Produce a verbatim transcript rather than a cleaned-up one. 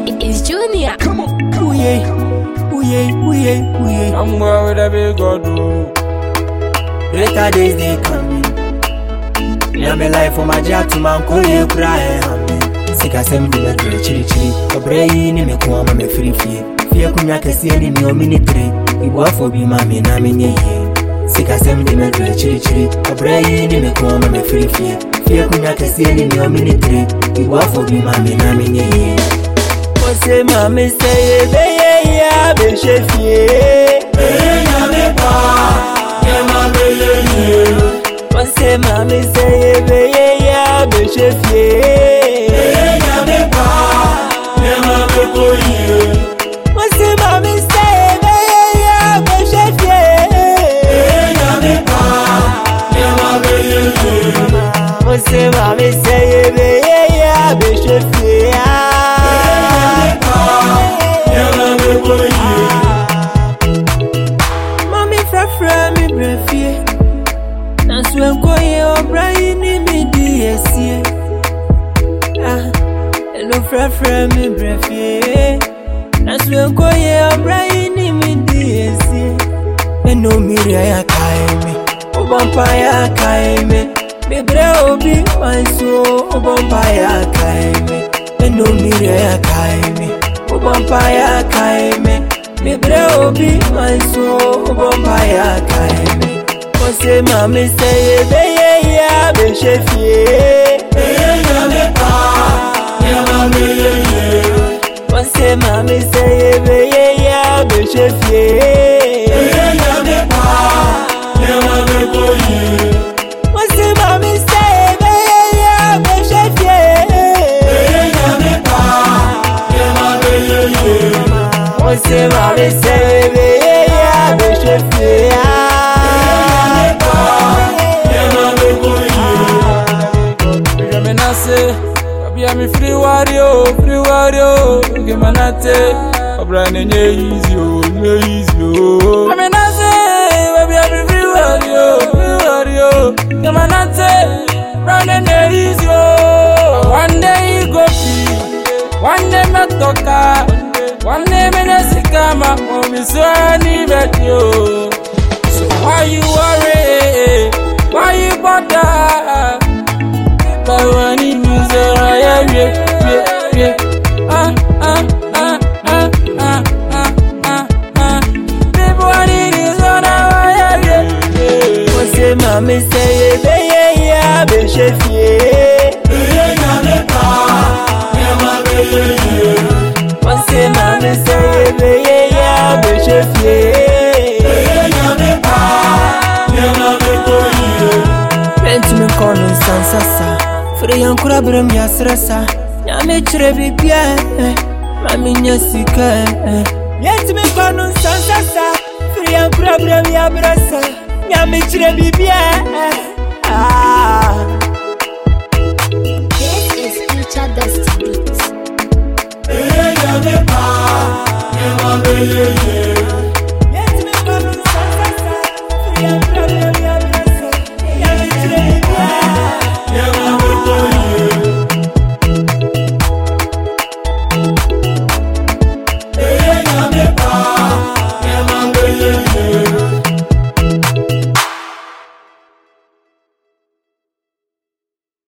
It's Junior. Come on, ooh yeah, ooh yeah, ooh yeah, ooh yeah. I'm going with a big god. Later days they coming. Now me life for my job to man call you cry. Sick as them dinner chili chili. A brain in me come me free free. Fear kunya kesi any me minute. We work for be mommy na me nye. Sick as them dinner chili chili. A brain in me come me free free. Fear kunya kesi any me minute. We work for be mommy na me nye. Say mommy say be ya be chefie. Be ya me pa. Ya mommy ye. Say mommy say be ya be chefie. Be ya me pa. Ya mommy ko ye. Say mommy say be ya be chefie. Be ya me pa. Ya mommy ye. Say mommy say be ya be chefie. Mommy fra fra mi brefie. Na swen koye obrayi ni mi diesie. Ah, hello fra fra mi brefie. Na swen koye obrayi ni mi diesie. Eno miri ya kaime, obampa ya kaime. Mi bre obi manso, obampa ya kaime. Eno miri ya kaime. Vampire kaime, mi bre obi manso, vampire kaime. Say mommy say be ya be chefie, be ya me pa, ya mommy ye. Say mommy say be ya be chefie, be ya me pa, ya mommy ko ye. Say mommy say be ya be chefie, be ya me pa. Say mommy say be ya be chefie. Ya mommy ko ye. Me na say, baby I'm free warrior, free warrior. Get manate, obra ne nye easy oh, nye easy oh. Me na say, baby I'm free warrior, free warrior. Get manate, obra ne nye easy oh. One day you go free, one day me toka. One day me na sikama, mommy so I need you. So why you worry? Why you bother? But when you use it, I am yeah, yeah, yeah. Ah, ah, ah, ah, ah, ah, ah, ah. People want it is on our yeah, yeah, yeah. Say mommy say be ya be chefie. Be ya me pa, ya mommy ye. Say mommy say be ya be chefie. Be ya me pa, ya mommy ko ye. Penti me kono sansasa. Free yankura brem ya stressa. Ya me chire bibia, mami nyasika. Yet me kono sansasa. Free yankura brem ya bressa. Ya me chire bibia. Ah. This is Future Dusty Beats. Be ya me pa, ya mommy ye.